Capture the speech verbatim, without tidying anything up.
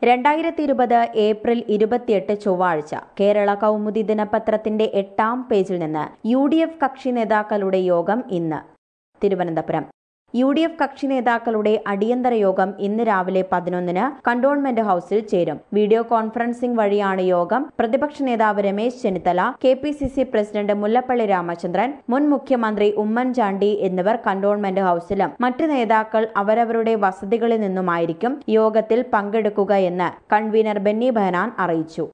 രണ്ടായിരത്തി ഇരുപത് ഏപ്രിൽ ഇരുപത്തിയെട്ട് ചൊവ്വാഴ്ച കേരള കൗമുദി ദിനപത്രത്തിന്റെ എട്ടാം പേജിൽ നിന്ന് യു ഡി എഫ് കക്ഷി നേതാക്കളുടെ യോഗം ഇന്ന്. തിരുവനന്തപുരം യു ഡി എഫ് കക്ഷി നേതാക്കളുടെ അടിയന്തര യോഗം ഇന്ന് രാവിലെ പതിനൊന്നിന് കണ്ടോൺമെന്റ് ഹൌസിൽ ചേരും. വീഡിയോ കോൺഫറൻസിംഗ് വഴിയാണ് യോഗം. പ്രതിപക്ഷ നേതാവ് Ramesh Chennithala, K P C C president Mullappally Ramachandran, മുൻ മുഖ്യമന്ത്രി ഉമ്മൻചാണ്ടി എന്നിവർ കണ്ടോൺമെന്റ് ഹൌസിലും മറ്റ് നേതാക്കൾ അവരവരുടെ വസതികളിൽ നിന്നുമായിരിക്കും യോഗത്തിൽ പങ്കെടുക്കുകയെന്ന് കൺവീനർ ബെന്നി ബെഹനാൻ അറിയിച്ചു.